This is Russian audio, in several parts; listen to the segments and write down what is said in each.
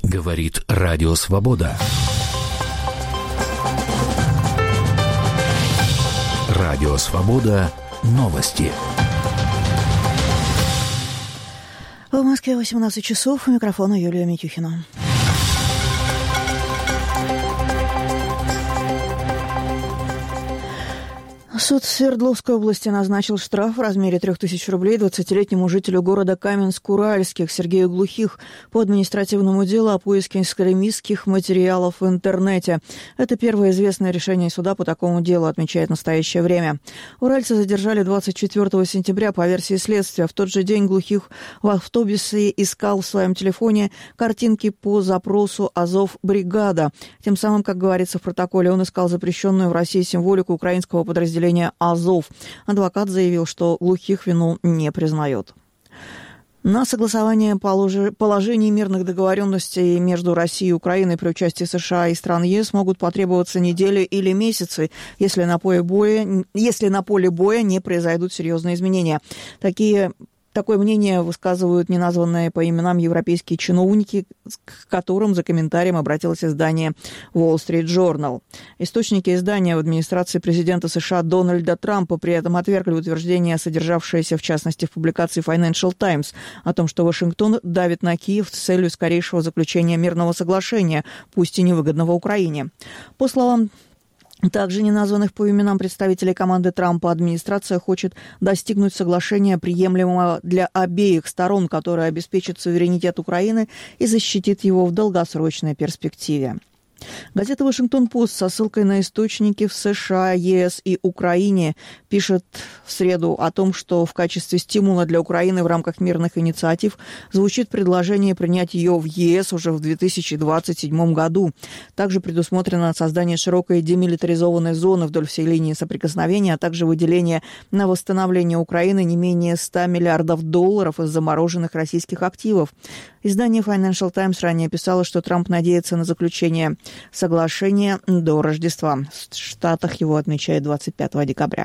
Говорит Радио Свобода. Радио Свобода. Новости. В Москве 18 часов. У микрофона Юлия Митюхина. Суд Свердловской области назначил штраф в размере 3000 рублей 20-летнему жителю города Каменск-Уральских Сергею Глухих по административному делу о поиске экстремистских материалов в интернете. Это первое известное решение суда по такому делу, отмечает настоящее время. Уральца задержали 24 сентября по версии следствия. В тот же день Глухих в автобусе искал в своем телефоне картинки по запросу «Азов-бригада». Тем самым, как говорится в протоколе, он искал запрещенную в России символику украинского подразделения «Азов». Адвокат заявил, что Глухих вину не признает. На согласование положений мирных договоренностей между Россией и Украиной при участии США и стран ЕС могут потребоваться недели или месяцы, если на поле боя не произойдут серьезные изменения. Такое мнение высказывают неназванные по именам европейские чиновники, к которым за комментарием обратилось издание Wall Street Journal. Источники издания в администрации президента США Дональда Трампа при этом отвергли утверждение, содержавшееся в частности в публикации Financial Times, о том, что Вашингтон давит на Киев с целью скорейшего заключения мирного соглашения, пусть и невыгодного Украине. По словам также неназванных по именам представителей команды Трампа, администрация хочет достигнуть соглашения, приемлемого для обеих сторон, которое обеспечит суверенитет Украины и защитит его в долгосрочной перспективе. Газета «Вашингтон-Пост» со ссылкой на источники в США, ЕС и Украине пишет в среду о том, что в качестве стимула для Украины в рамках мирных инициатив звучит предложение принять ее в ЕС уже в 2027 году. Также предусмотрено создание широкой демилитаризованной зоны вдоль всей линии соприкосновения, а также выделение на восстановление Украины не менее $100 миллиардов из замороженных российских активов. Издание Financial Times ранее писало, что Трамп надеется на заключение соглашения до Рождества. В Штатах его отмечают 25 декабря.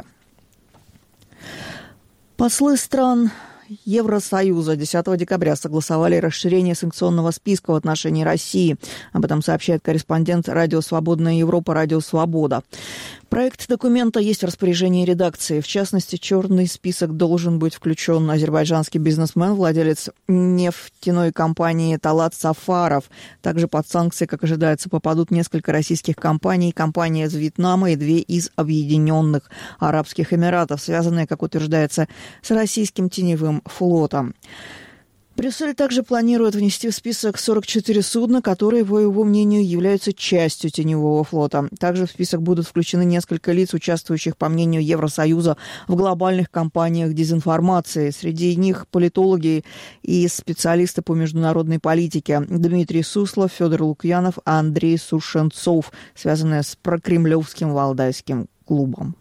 Послы стран Евросоюза 10 декабря согласовали расширение санкционного списка в отношении России. Об этом сообщает корреспондент Радио Свободная Европа «Радио Свобода». Проект документа есть в распоряжении редакции. В частности, черный список должен быть включен азербайджанский бизнесмен, владелец нефтяной компании Талат Сафаров. Также под санкции, как ожидается, попадут несколько российских компаний, компания из Вьетнама и 2 из Объединенных Арабских Эмиратов, связанные, как утверждается, с российским теневым флотом. Брюссель также планирует внести в список 44 судна, которые, по его мнению, являются частью теневого флота. Также в список будут включены несколько лиц, участвующих, по мнению Евросоюза, в глобальных кампаниях дезинформации. Среди них политологи и специалисты по международной политике Дмитрий Суслов, Федор Лукьянов, Андрей Сушенцов, связанные с прокремлевским Валдайским клубом.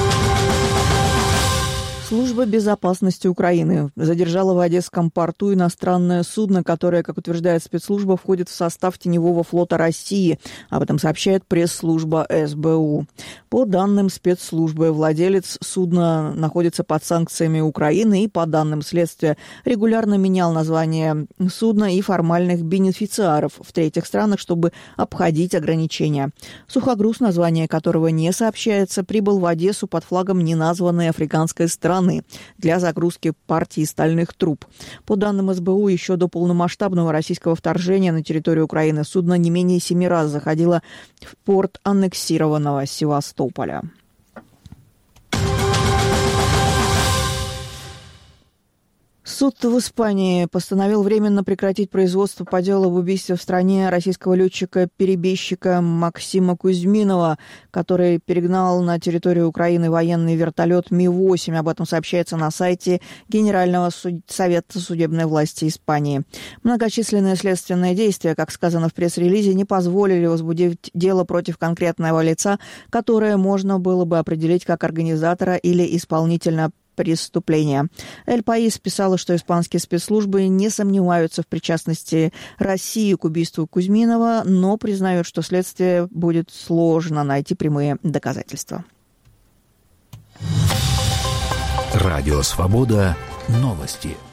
Служба безопасности Украины задержала в Одесском порту иностранное судно, которое, как утверждает спецслужба, входит в состав теневого флота России. Об этом сообщает пресс-служба СБУ. По данным спецслужбы, владелец судна находится под санкциями Украины и, по данным следствия, регулярно менял название судна и формальных бенефициаров в третьих странах, чтобы обходить ограничения. Сухогруз, название которого не сообщается, прибыл в Одессу под флагом неназванной африканской страны для загрузки партии стальных труб. По данным СБУ, еще до полномасштабного российского вторжения на территорию Украины судно не менее 7 раз заходило в порт аннексированного Севастополя. Суд в Испании постановил временно прекратить производство по делу об убийстве в стране российского летчика-перебежчика Максима Кузьминова, который перегнал на территорию Украины военный вертолет Ми-8. Об этом сообщается на сайте Генерального совета судебной власти Испании. Многочисленные следственные действия, как сказано в пресс-релизе, не позволили возбудить дело против конкретного лица, которое можно было бы определить как организатора или исполнителя преступления. «Эль Паис» писала, что испанские спецслужбы не сомневаются в причастности России к убийству Кузьминова, но признают, что следствие будет сложно найти прямые доказательства. Радио «Свобода». Новости.